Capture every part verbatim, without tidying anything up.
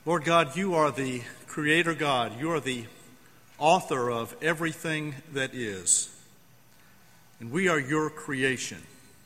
Lord God, you are the Creator God. You are the author of everything that is. And we are your creation.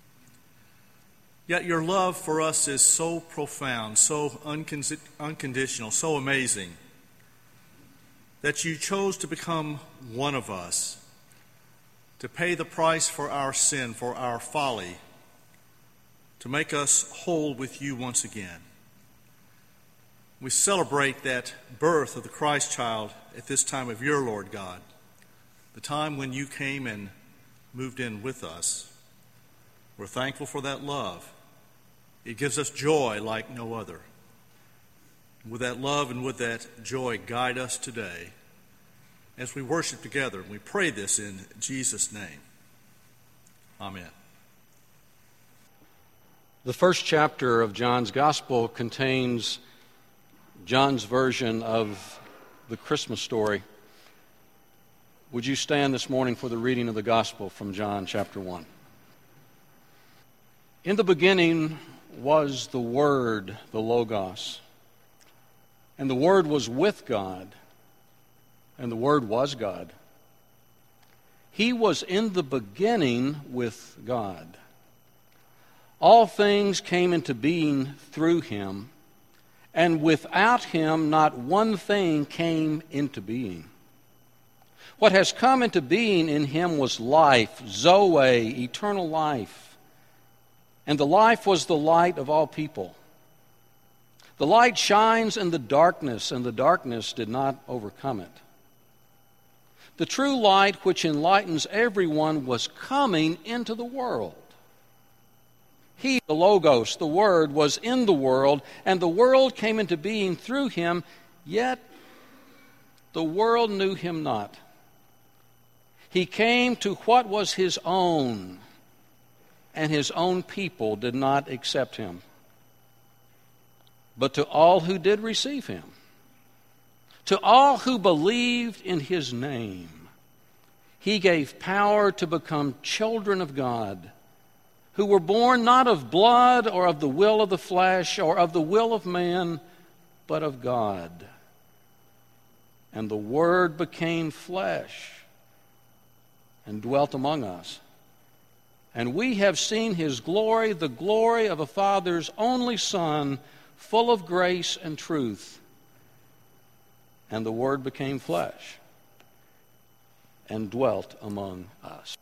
Yet your love for us is so profound, so uncon- unconditional, so amazing, that you chose to become one of us, to pay the price for our sin, for our folly, to make us whole with you once again. We celebrate that birth of the Christ child at this time of year, Lord God, the time when you came and moved in with us. We're thankful for that love. It gives us joy like no other. With that love and with that joy, guide us today as we worship together. And we pray this in Jesus' name. Amen. The first chapter of John's Gospel contains John's version of the Christmas story. Would you stand this morning for the reading of the Gospel from John chapter one? In the beginning was the Word, the Logos, and the Word was with God, and the Word was God. He was in the beginning with God. All things came into being through him, and without him not one thing came into being. What has come into being in him was life, Zoe, eternal life. And the life was the light of all people. The light shines in the darkness, and the darkness did not overcome it. The true light which enlightens everyone was coming into the world. He, the Logos, the Word, was in the world, and the world came into being through him, yet the world knew him not. He came to what was his own, and his own people did not accept him. But to all who did receive him, to all who believed in his name, he gave power to become children of God, who were born not of blood or of the will of the flesh or of the will of man, but of God. And the Word became flesh and dwelt among us. And we have seen his glory, the glory of a Father's only Son, full of grace and truth. And the Word became flesh and dwelt among us.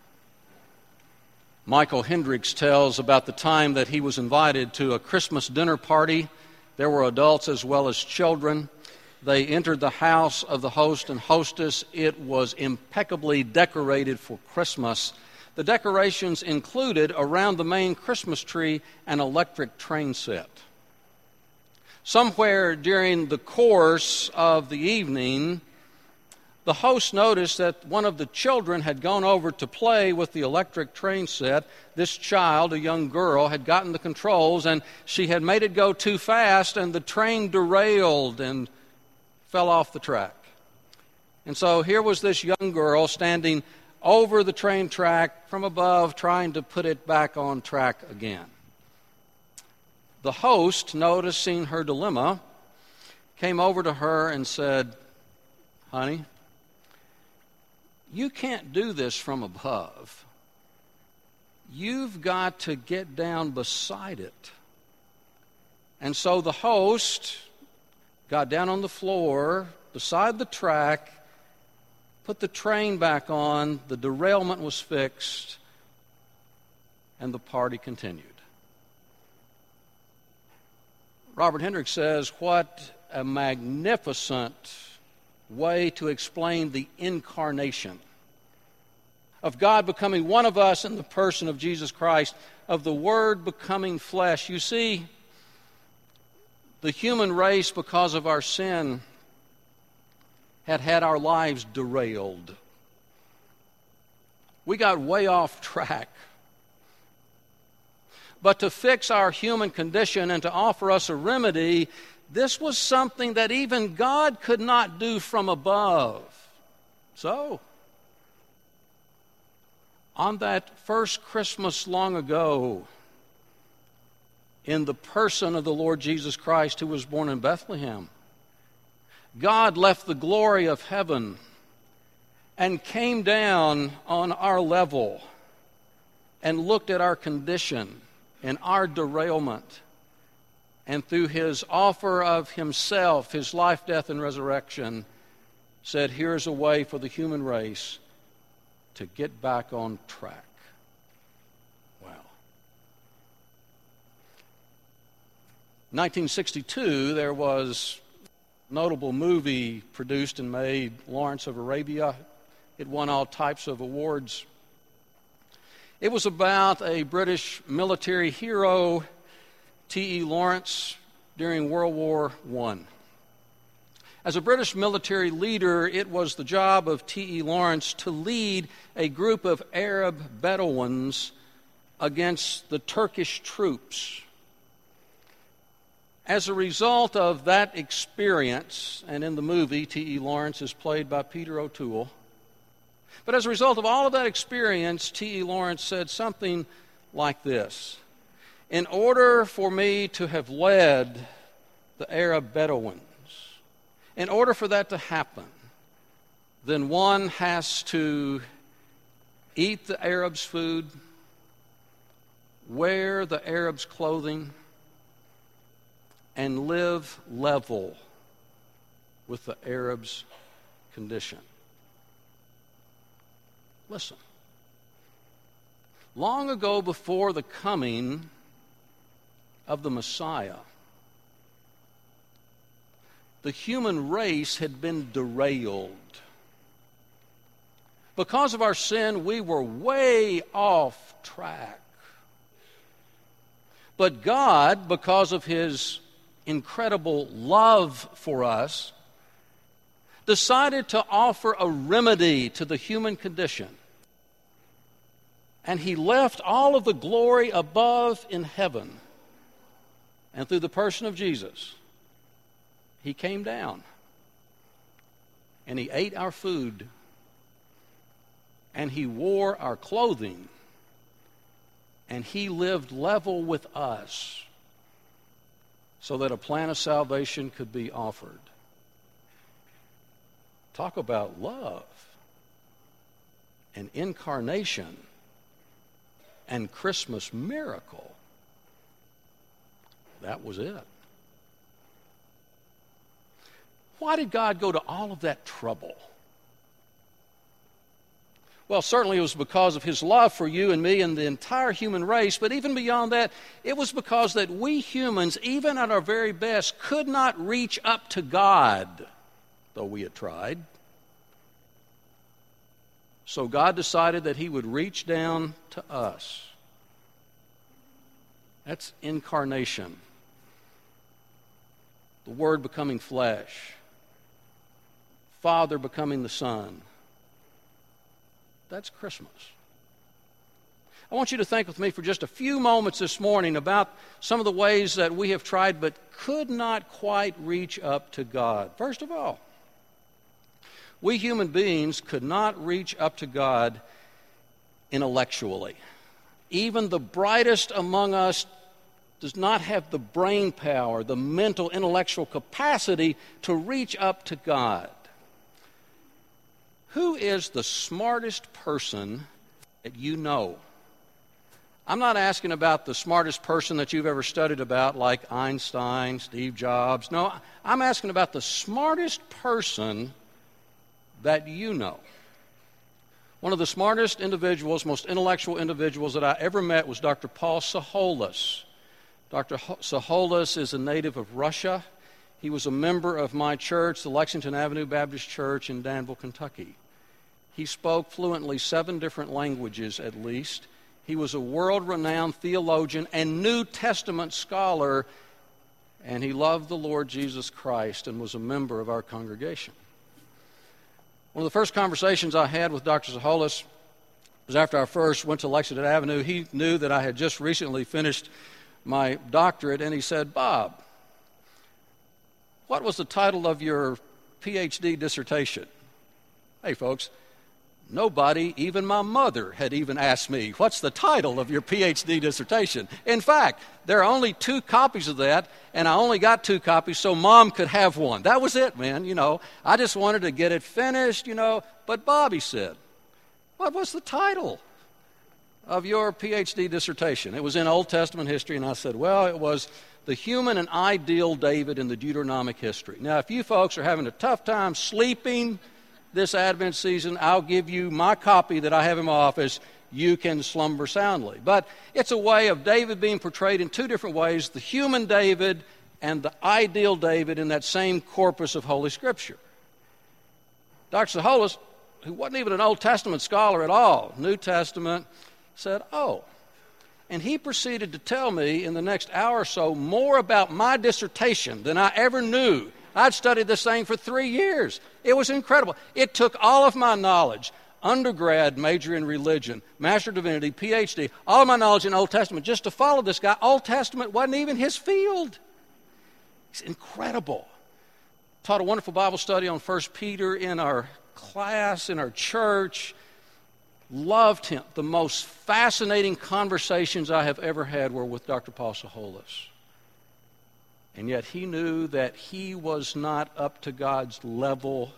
Michael Hendricks tells about the time that he was invited to a Christmas dinner party. There were adults as well as children. They entered the house of the host and hostess. It was impeccably decorated for Christmas. The decorations included, around the main Christmas tree, an electric train set. Somewhere during the course of the evening, the host noticed that one of the children had gone over to play with the electric train set. This child, a young girl, had gotten the controls, and she had made it go too fast, and the train derailed and fell off the track. And so here was this young girl standing over the train track from above, trying to put it back on track again. The host, noticing her dilemma, came over to her and said, "Honey, you can't do this from above. You've got to get down beside it." And so the host got down on the floor beside the track, put the train back on, the derailment was fixed, and the party continued. Robert Hendricks says, what a magnificent way to explain the incarnation of God becoming one of us in the person of Jesus Christ, of the Word becoming flesh. You see, the human race, because of our sin, had had our lives derailed. We got way off track. But to fix our human condition and to offer us a remedy, this was something that even God could not do from above. So, on that first Christmas long ago, in the person of the Lord Jesus Christ, who was born in Bethlehem. God left the glory of heaven and came down on our level and looked at our condition and our derailment, and through his offer of himself, his life, death, and resurrection, said, here's a way for the human race to get back on track. Wow. nineteen sixty-two, there was a notable movie produced and made, Lawrence of Arabia. It won all types of awards. It was about a British military hero, T E Lawrence, during World War One. As a British military leader, it was the job of T E Lawrence to lead a group of Arab Bedouins against the Turkish troops. As a result of that experience, and in the movie, T E Lawrence is played by Peter O'Toole, but as a result of all of that experience, T E Lawrence said something like this: in order for me to have led the Arab Bedouins, in order for that to happen, then one has to eat the Arabs' food, wear the Arabs' clothing, and live level with the Arabs' condition. Listen. Long ago, before the coming of the Messiah, the human race had been derailed. Because of our sin, we were way off track. But God, because of his incredible love for us, decided to offer a remedy to the human condition. And he left all of the glory above in heaven. And through the person of Jesus, he came down. And he ate our food. And he wore our clothing. And he lived level with us so that a plan of salvation could be offered. Talk about love and incarnation and Christmas miracle. That was it. Why did God go to all of that trouble? Well, certainly it was because of his love for you and me and the entire human race, but even beyond that, it was because that we humans, even at our very best, could not reach up to God, though we had tried. So God decided that he would reach down to us. That's incarnation. The Word becoming flesh. Father becoming the Son. That's Christmas. I want you to think with me for just a few moments this morning about some of the ways that we have tried but could not quite reach up to God. First of all, we human beings could not reach up to God intellectually. Even the brightest among us does not have the brain power, the mental, intellectual capacity to reach up to God. Who is the smartest person that you know? I'm not asking about the smartest person that you've ever studied about, like Einstein, Steve Jobs. No, I'm asking about the smartest person that you know. One of the smartest individuals, most intellectual individuals that I ever met was Doctor Paul Soholas. Doctor Soholas is a native of Russia. He was a member of my church, the Lexington Avenue Baptist Church in Danville, Kentucky. He spoke fluently seven different languages at least. He was a world-renowned theologian and New Testament scholar, and he loved the Lord Jesus Christ and was a member of our congregation. One of the first conversations I had with Doctor Soholas was after I first went to Lexington Avenue. He knew that I had just recently finished my doctorate, and he said, "Bob, what was the title of your P H D dissertation?" Hey, folks, Nobody, even my mother, had even asked me, what's the title of your P H D dissertation? In fact, there are only two copies of that, and I only got two copies so Mom could have one. That was it, man, you know. I just wanted to get it finished, you know. But Bobby said, what was the title of your P H D dissertation? It was in Old Testament history, and I said, well, it was The Human and Ideal David in the Deuteronomic History. Now, if you folks are having a tough time sleeping this Advent season, I'll give you my copy that I have in my office. You can slumber soundly. But it's a way of David being portrayed in two different ways, the human David and the ideal David in that same corpus of Holy Scripture. Doctor Soholis, who wasn't even an Old Testament scholar at all, New Testament, said, oh. And he proceeded to tell me in the next hour or so more about my dissertation than I ever knew. I'd studied this thing for three years. It was incredible. It took all of my knowledge, undergrad, major in religion, master of divinity, P H D, all of my knowledge in Old Testament just to follow this guy. Old Testament wasn't even his field. It's incredible. Taught a wonderful Bible study on First Peter in our class, in our church. Loved him. The most fascinating conversations I have ever had were with Doctor Paul Soholis. And yet he knew that he was not up to God's level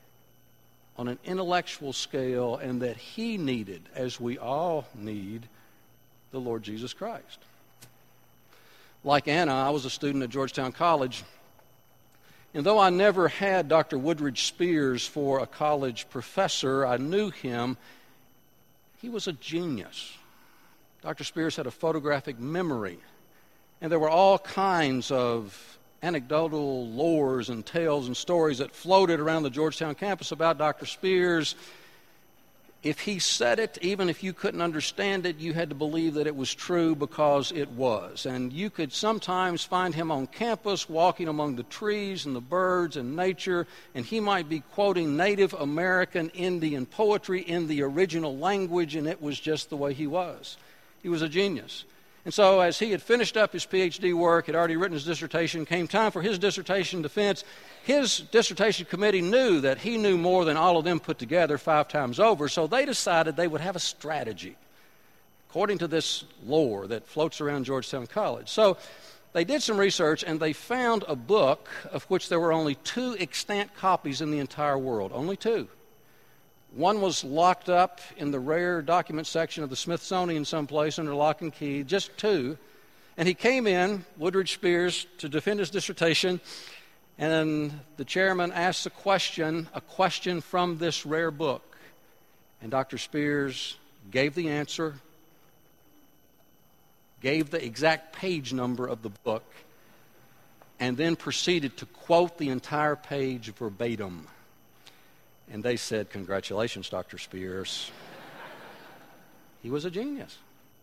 on an intellectual scale, and that he needed, as we all need, the Lord Jesus Christ. Like Anna, I was a student at Georgetown College, and though I never had Doctor Woodridge Spears for a college professor, I knew him. He was a genius. Doctor Spears had a photographic memory. And there were all kinds of anecdotal lores and tales and stories that floated around the Georgetown campus about Doctor Spears. If he said it, even if you couldn't understand it, you had to believe that it was true because it was. And you could sometimes find him on campus walking among the trees and the birds and nature, and he might be quoting Native American Indian poetry in the original language, and it was just the way he was. He was a genius. And so as he had finished up his P H D work, had already written his dissertation, came time for his dissertation defense, his dissertation committee knew that he knew more than all of them put together five times over, so they decided they would have a strategy, according to this lore that floats around Georgetown College. So they did some research, and they found a book of which there were only two extant copies in the entire world, only two. One was locked up in the rare document section of the Smithsonian someplace under lock and key, just two. And he came in, Woodridge Spears, to defend his dissertation, and the chairman asked a question, a question from this rare book. And Doctor Spears gave the answer, gave the exact page number of the book, and then proceeded to quote the entire page verbatim. And they said, congratulations, Doctor Spears. He was a genius.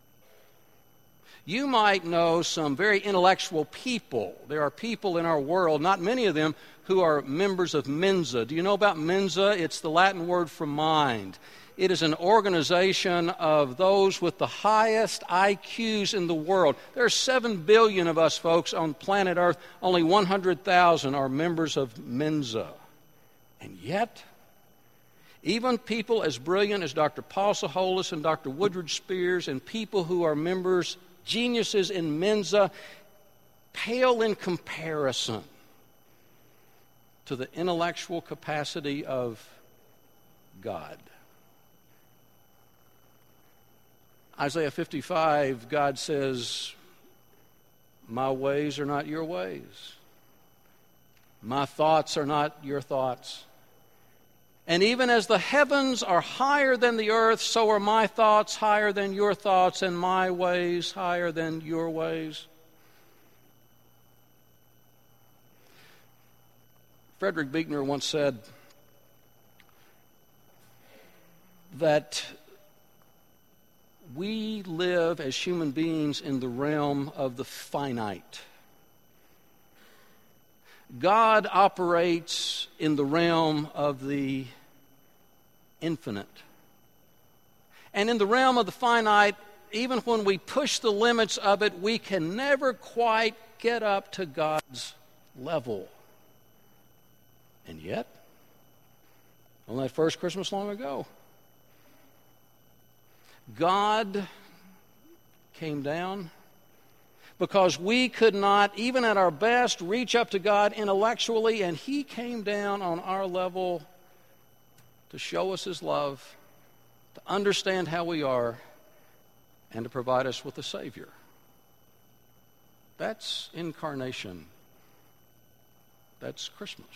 You might know some very intellectual people. There are people in our world, not many of them, who are members of Mensa. Do you know about Mensa? It's the Latin word for mind. It is an organization of those with the highest I Qs in the world. There are seven billion of us folks on planet Earth. Only one hundred thousand are members of Mensa. And yet, even people as brilliant as Doctor Paul Soholis and Doctor Woodridge Spears and people who are members, geniuses in Mensa, pale in comparison to the intellectual capacity of God. Isaiah fifty-five, God says, my ways are not your ways. My thoughts are not your thoughts. And even as the heavens are higher than the earth, so are my thoughts higher than your thoughts, and my ways higher than your ways. Frederick Buechner once said that we live as human beings in the realm of the finite. God operates in the realm of the infinite. And in the realm of the finite, even when we push the limits of it, we can never quite get up to God's level. And yet, on that first Christmas long ago, God came down because we could not, even at our best, reach up to God intellectually, and He came down on our level to show us His love, to understand how we are, and to provide us with a Savior. That's incarnation. That's Christmas.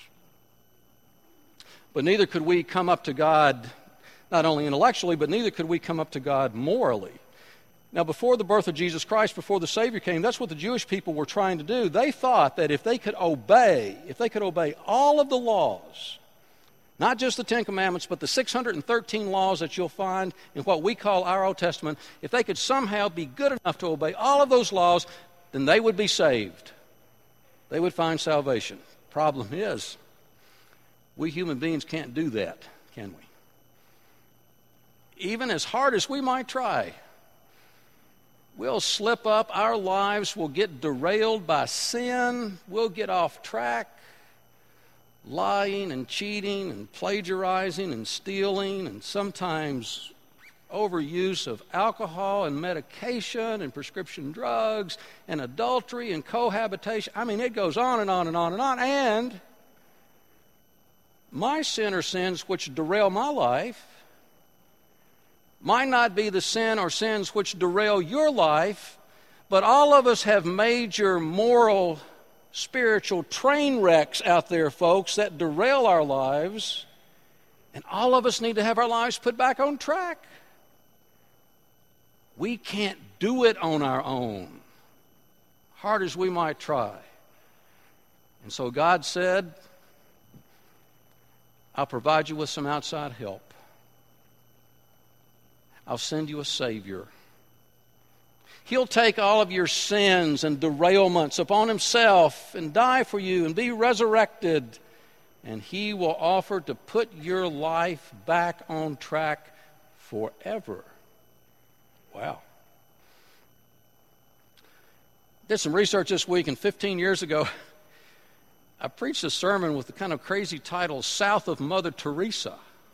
But neither could we come up to God, not only intellectually, but neither could we come up to God morally. Now, before the birth of Jesus Christ, before the Savior came, that's what the Jewish people were trying to do. They thought that if they could obey, if they could obey all of the laws, not just the Ten Commandments, but the six hundred thirteen laws that you'll find in what we call our Old Testament, if they could somehow be good enough to obey all of those laws, then they would be saved. They would find salvation. Problem is, we human beings can't do that, can we? Even as hard as we might try, we'll slip up. Our lives will get derailed by sin. We'll get off track. Lying and cheating and plagiarizing and stealing and sometimes overuse of alcohol and medication and prescription drugs and adultery and cohabitation. I mean, it goes on and on and on and on. And my sin or sins which derail my life might not be the sin or sins which derail your life, but all of us have major moral, spiritual train wrecks out there, folks, that derail our lives, and all of us need to have our lives put back on track. We can't do it on our own, hard as we might try. And so God said, I'll provide you with some outside help. I'll send you a Savior. He'll take all of your sins and derailments upon Himself and die for you and be resurrected. And He will offer to put your life back on track forever. Wow. Did some research this week, and fifteen years ago, I preached a sermon with the kind of crazy title, South of Mother Teresa.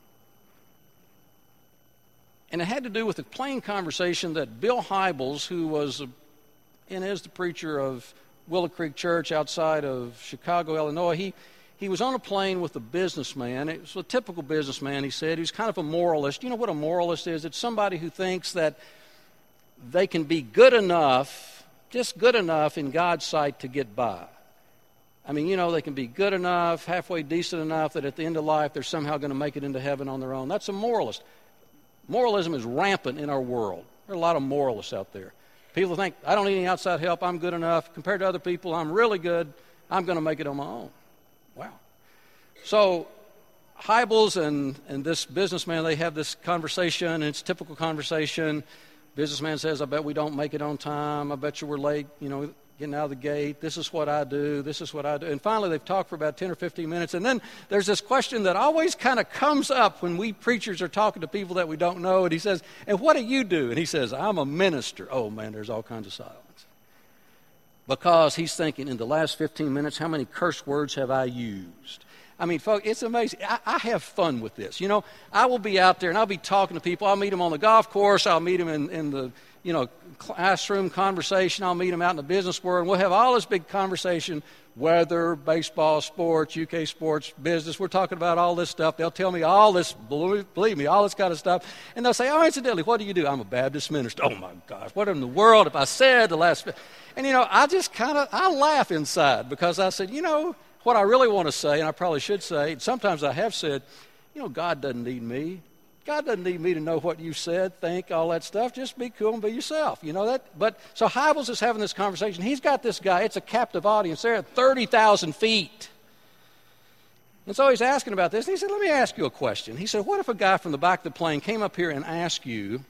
And it had to do with a plain conversation that Bill Hybels, who was a, and is the preacher of Willow Creek Church outside of Chicago, Illinois, he, he was on a plane with a businessman. It was a typical businessman, he said. He was kind of a moralist. You know what a moralist is? It's somebody who thinks that they can be good enough, just good enough in God's sight to get by. I mean, you know, they can be good enough, halfway decent enough that at the end of life they're somehow going to make it into heaven on their own. That's a moralist. Moralism is rampant in our world. There are a lot of moralists out there. People think, I don't need any outside help, I'm good enough. Compared to other people, I'm really good. I'm going to make it on my own. Wow. So Hybels and, and this businessman, they have this conversation, and it's typical conversation. Businessman says, I bet we don't make it on time. I bet you we're late, you know, getting out of the gate. This is what I do. This is what I do. And finally, they've talked for about ten or fifteen minutes. And then there's this question that always kind of comes up when we preachers are talking to people that we don't know. And he says, and what do you do? And he says, I'm a minister. Oh, man, there's all kinds of silence. Because he's thinking, in the last fifteen minutes, how many curse words have I used? I mean, folks, it's amazing. I, I have fun with this. You know, I will be out there and I'll be talking to people. I'll meet them on the golf course. I'll meet them in, in the, you know, classroom conversation. I'll meet them out in the business world. And we'll have all this big conversation, weather, baseball, sports, U K sports, business. We're talking about all this stuff. They'll tell me all this, believe me, all this kind of stuff. And they'll say, oh, incidentally, what do you do? I'm a Baptist minister. Oh, my gosh, what in the world have I said the last... And, you know, I just kind of, I laugh inside because I said, you know, what I really want to say, and I probably should say, and sometimes I have said, you know, God doesn't need me. God doesn't need me to know what you said, think, all that stuff. Just be cool and be yourself. You know that? But so Hybels is having this conversation. He's got this guy. It's a captive audience. They're at thirty thousand feet. And so he's asking about this. And he said, let me ask you a question. He said, what if a guy from the back of the plane came up here and asked you,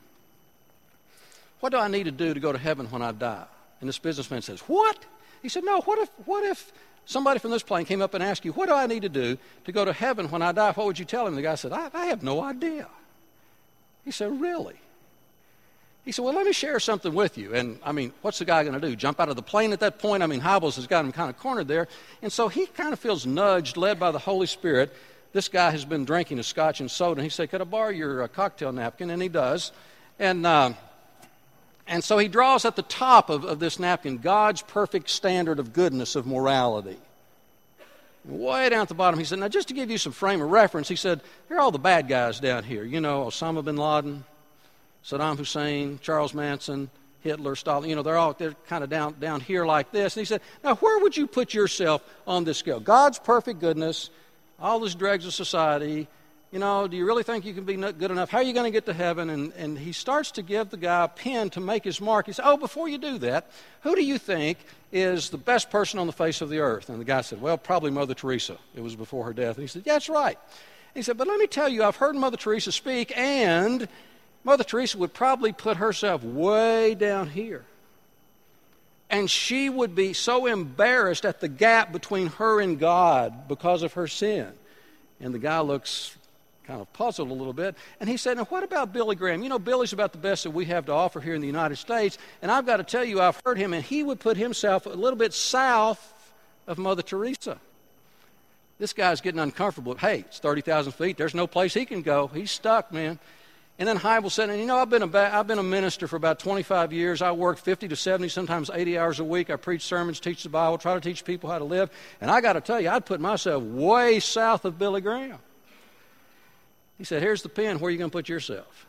what do I need to do to go to heaven when I die? And this businessman says, what? He said, no, what if, what if somebody from this plane came up and asked you, what do I need to do to go to heaven when I die? What would you tell him? The guy said, I, I have no idea. He said, really? He said, well, let me share something with you. And, I mean, what's the guy going to do? Jump out of the plane at that point? I mean, Hybels has got him kind of cornered there. And so he kind of feels nudged, led by the Holy Spirit. This guy has been drinking a scotch and soda. And he said, could I borrow your uh, cocktail napkin? And he does. And uh, and so he draws at the top of, of this napkin God's perfect standard of goodness, of morality. Way down at the bottom, he said, now just to give you some frame of reference, he said, here are all the bad guys down here. You know, Osama bin Laden, Saddam Hussein, Charles Manson, Hitler, Stalin. You know, they're all they're kind of down, down here like this. And he said, now where would you put yourself on this scale? God's perfect goodness, all these dregs of society. You know, do you really think you can be good enough? How are you going to get to heaven? And, and he starts to give the guy a pen to make his mark. He said, oh, before you do that, who do you think is the best person on the face of the earth? And the guy said, well, probably Mother Teresa. It was before her death. And he said, yeah, that's right. He said, but let me tell you, I've heard Mother Teresa speak, and Mother Teresa would probably put herself way down here. And she would be so embarrassed at the gap between her and God because of her sin. And the guy looks kind of puzzled a little bit. And he said, now what about Billy Graham? You know, Billy's about the best that we have to offer here in the United States. And I've got to tell you, I've heard him, and he would put himself a little bit south of Mother Teresa. This guy's getting uncomfortable. Hey, it's thirty thousand feet. There's no place he can go. He's stuck, man. And then Hybel said, and you know, I've been, a ba- I've been a minister for about twenty-five years. I work fifty to seventy, sometimes eighty hours a week. I preach sermons, teach the Bible, try to teach people how to live. And I got to tell you, I'd put myself way south of Billy Graham. He said, here's the pen. Where are you going to put yourself?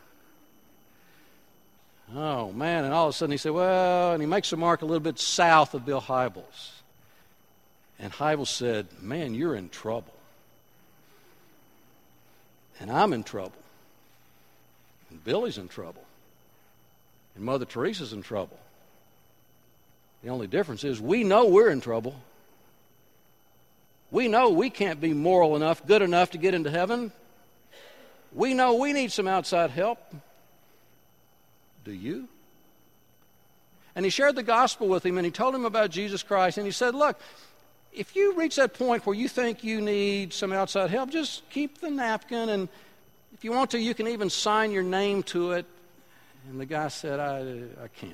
Oh, man. And all of a sudden he said, well, and he makes a mark a little bit south of Bill Hybels. And Hybels said, man, you're in trouble. And I'm in trouble. And Billy's in trouble. And Mother Teresa's in trouble. The only difference is we know we're in trouble. We know we can't be moral enough, good enough to get into heaven. We know we need some outside help. Do you? And he shared the gospel with him, and he told him about Jesus Christ, and he said, look, if you reach that point where you think you need some outside help, just keep the napkin, and if you want to, you can even sign your name to it. And the guy said, I, I can't.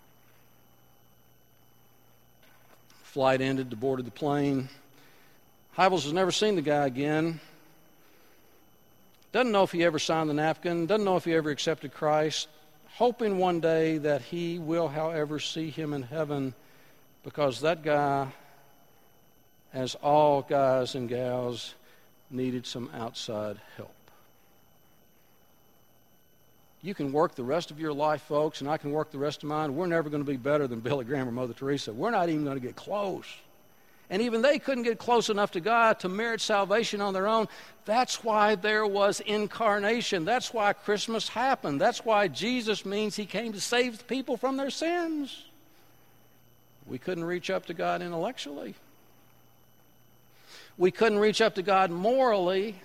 Flight ended, boarded the plane. Hybels has never seen the guy again. Doesn't know if he ever signed the napkin. Doesn't know if he ever accepted Christ. Hoping one day that he will, however, see him in heaven, because that guy, as all guys and gals, needed some outside help. You can work the rest of your life, folks, and I can work the rest of mine. We're never going to be better than Billy Graham or Mother Teresa. We're not even going to get close. And even they couldn't get close enough to God to merit salvation on their own. That's why there was incarnation. That's why Christmas happened. That's why Jesus means he came to save people from their sins. We couldn't reach up to God intellectually. We couldn't reach up to God morally.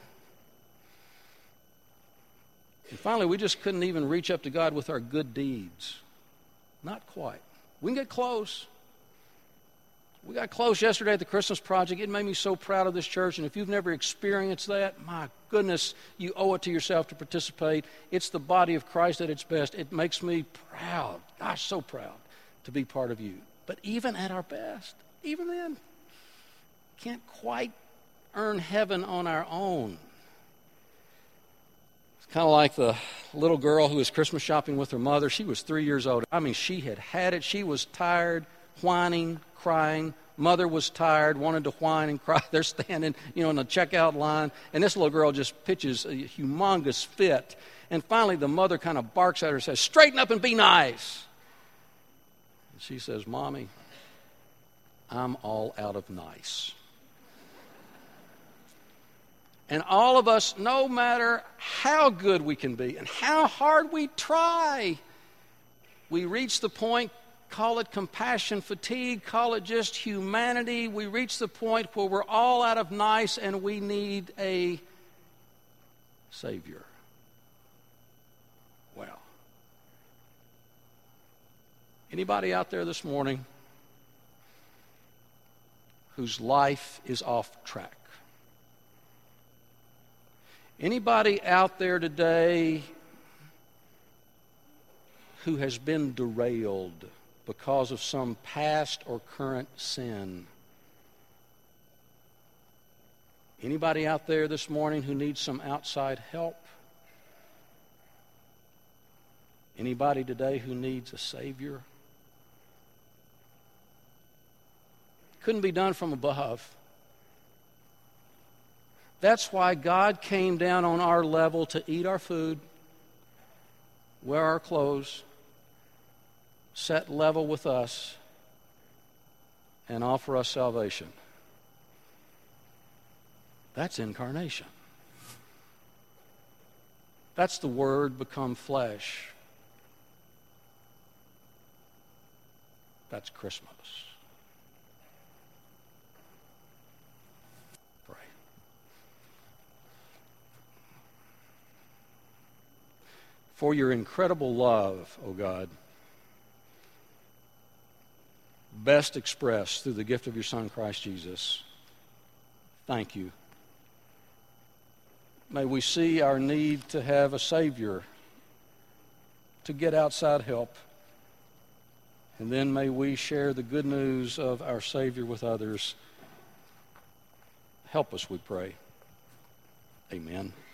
And finally, we just couldn't even reach up to God with our good deeds. Not quite. We can get close. We got close yesterday at the Christmas Project. It made me so proud of this church. And if you've never experienced that, my goodness, you owe it to yourself to participate. It's the body of Christ at its best. It makes me proud, gosh, so proud to be part of you. But even at our best, even then, can't quite earn heaven on our own. It's kind of like the little girl who was Christmas shopping with her mother. She was three years old. I mean, she had had it. She was tired, whining, crying. Mother was tired, wanted to whine and cry. They're standing, you know, in the checkout line, and this little girl just pitches a humongous fit. And finally, the mother kind of barks at her and says, "Straighten up and be nice." And she says, "Mommy, I'm all out of nice." And all of us, no matter how good we can be and how hard we try, we reach the point, call it compassion fatigue, call it just humanity. We reach the point where we're all out of nice and we need a Savior. Well, anybody out there this morning whose life is off track? Anybody out there today who has been derailed because of some past or current sin? Anybody out there this morning who needs some outside help? Anybody today who needs a Savior? Couldn't be done from above. That's why God came down on our level to eat our food, wear our clothes, set level with us, and offer us salvation. That's incarnation. That's the Word become flesh. That's Christmas. Pray. For your incredible love, O God, best expressed through the gift of your Son, Christ Jesus, thank you. May we see our need to have a Savior, to get outside help, and then may we share the good news of our Savior with others. Help us, we pray. Amen.